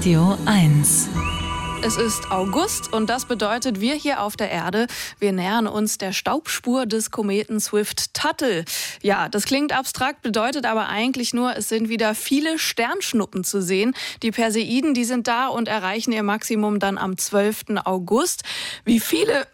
Radio 1. Es ist August und das bedeutet, wir hier auf der Erde, wir nähern uns der Staubspur des Kometen Swift-Tuttle. Ja, das klingt abstrakt, bedeutet aber eigentlich nur, es sind wieder viele Sternschnuppen zu sehen. Die Perseiden, die sind da und erreichen ihr Maximum dann am 12. August. Wie viele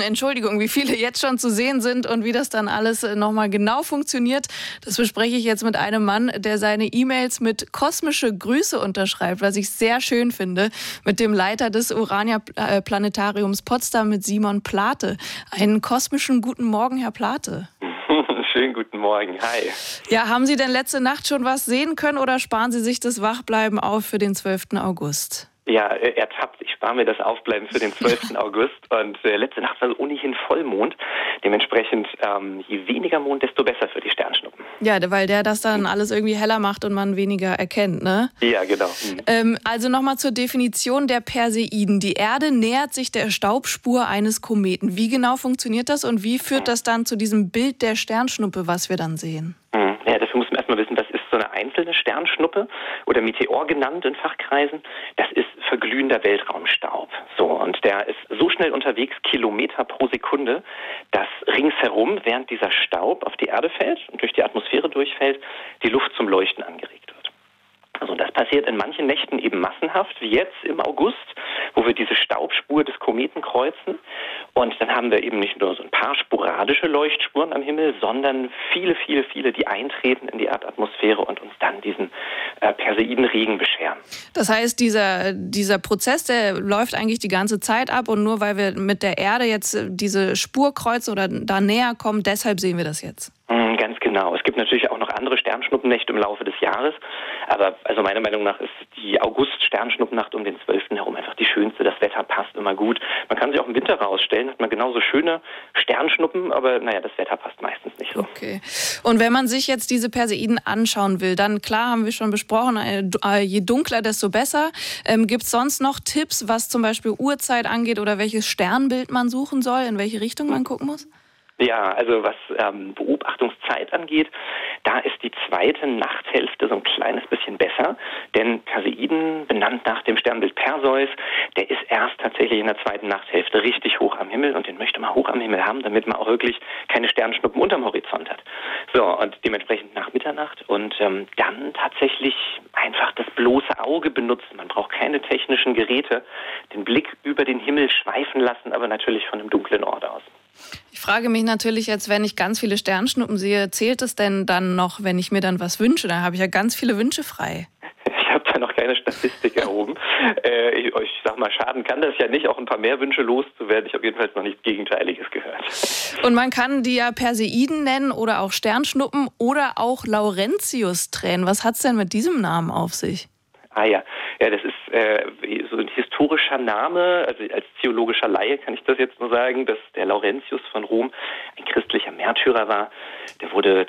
jetzt schon zu sehen sind und wie das dann alles nochmal genau funktioniert, das bespreche ich jetzt mit einem Mann, der seine E-Mails mit kosmische Grüße unterschreibt, was ich sehr schön finde, mit dem Leiter des Urania-Planetariums Potsdam, mit Simon Plate. Einen kosmischen guten Morgen, Herr Plate. Schönen guten Morgen, hi. Ja, haben Sie denn letzte Nacht schon was sehen können oder sparen Sie sich das Wachbleiben auf für den 12. August? Ja, ertappt. Ich spare mir das Aufbleiben für den 12. August. Und letzte Nacht war ohnehin Vollmond. Dementsprechend, je weniger Mond, desto besser für die Sternschnuppen. Ja, weil der das dann alles irgendwie heller macht und man weniger erkennt, ne? Ja, genau. Also nochmal zur Definition der Perseiden. Die Erde nähert sich der Staubspur eines Kometen. Wie genau funktioniert das und wie führt das dann zu diesem Bild der Sternschnuppe, was wir dann sehen? Ja, dafür muss man erstmal wissen, das ist so eine einzelne Sternschnuppe oder Meteor genannt in Fachkreisen. Das ist verglühender Weltraumstaub. So, und der ist so schnell unterwegs, Kilometer pro Sekunde, dass ringsherum, während dieser Staub auf die Erde fällt und durch die Atmosphäre durchfällt, die Luft zum Leuchten angeregt wird. Also das passiert in manchen Nächten eben massenhaft, wie jetzt im August, wo wir diese Staubspur des Kometen kreuzen. Und dann haben wir eben nicht nur so ein paar sporadische Leuchtspuren am Himmel, sondern viele, die eintreten in die Erdatmosphäre und uns dann diesen Perseidenregen bescheren. Das heißt, dieser Prozess, der läuft eigentlich die ganze Zeit ab und nur weil wir mit der Erde jetzt diese Spur kreuzen oder da näher kommen, deshalb sehen wir das jetzt. Ganz genau. Es gibt natürlich auch noch andere Sternschnuppennächte im Laufe des Jahres, aber also meiner Meinung nach ist die August-Sternschnuppennacht um den 12. herum einfach die schönste. Das Wetter passt immer gut. Man kann sich auch im Winter rausstellen, hat man genauso schöne Sternschnuppen, aber naja, das Wetter passt meistens nicht so. Okay. Und wenn man sich jetzt diese Perseiden anschauen will, dann klar, haben wir schon besprochen, je dunkler, desto besser. Gibt es sonst noch Tipps, was zum Beispiel Uhrzeit angeht oder welches Sternbild man suchen soll, in welche Richtung man gucken muss? Ja, also was Beobachtungszeit angeht, da ist die zweite Nachthälfte so ein kleines bisschen besser, denn Perseiden, benannt nach dem Sternbild Perseus, der ist erst tatsächlich in der zweiten Nachthälfte richtig hoch am Himmel und den möchte man hoch am Himmel haben, damit man auch wirklich keine Sternschnuppen unterm Horizont hat. So, und dementsprechend nach Mitternacht und dann tatsächlich einfach das bloße Auge benutzen. Man braucht keine technischen Geräte, den Blick über den Himmel schweifen lassen, aber natürlich von einem dunklen Ort aus. Ich frage mich natürlich jetzt, wenn ich ganz viele Sternschnuppen sehe, zählt es denn dann noch, wenn ich mir dann was wünsche? Dann habe ich ja ganz viele Wünsche frei. Ich habe da noch keine Statistik erhoben. Ich sag mal, schaden kann das ja nicht, auch ein paar mehr Wünsche loszuwerden. Ich habe jedenfalls noch nichts Gegenteiliges gehört. Und man kann die ja Perseiden nennen oder auch Sternschnuppen oder auch Laurentius-Tränen. Was hat es denn mit diesem Namen auf sich? Ja, das ist so ein historischer Name, also als theologischer Laie kann ich das jetzt nur sagen, dass der Laurentius von Rom ein christlicher Märtyrer war. Der wurde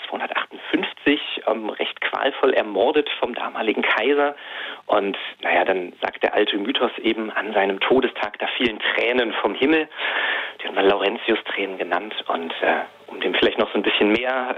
258 recht qualvoll ermordet vom damaligen Kaiser und dann sagt der alte Mythos eben, an seinem Todestag, da fielen Tränen vom Himmel, die haben wir Laurentius-Tränen genannt und um dem vielleicht noch so ein bisschen mehr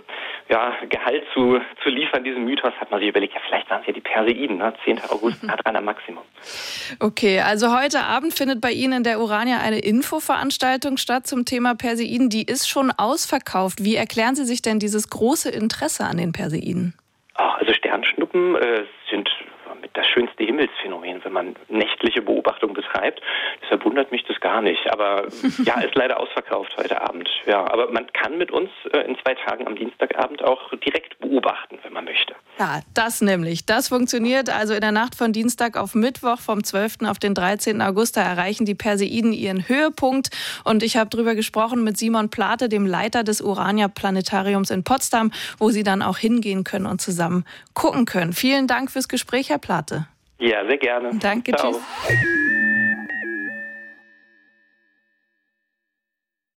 Gehalt zu liefern, diesem Mythos, hat man sich überlegt, ja, vielleicht waren es ja die Perseiden, 10. August, nah dran am Maximum. Okay, also heute Abend findet bei Ihnen in der Urania eine Infoveranstaltung statt zum Thema Perseiden. Die ist schon ausverkauft. Wie erklären Sie sich denn dieses große Interesse an den Perseiden? Also Sternschnuppen sind das schönste Himmelsphänomen, wenn man nächtliche Beobachtung betreibt. Deshalb wundert mich das gar nicht. Aber ja, ist leider ausverkauft heute Abend. Ja, aber man kann mit uns in 2 Tagen am Dienstagabend auch direkt beobachten, wenn man möchte. Ja, das nämlich. Das funktioniert also in der Nacht von Dienstag auf Mittwoch, vom 12. auf den 13. August. Da erreichen die Perseiden ihren Höhepunkt. Und ich habe darüber gesprochen mit Simon Plate, dem Leiter des Urania-Planetariums in Potsdam, wo Sie dann auch hingehen können und zusammen gucken können. Vielen Dank fürs Gespräch, Herr Plate. Ja, sehr gerne. Danke, Ciao. Tschüss.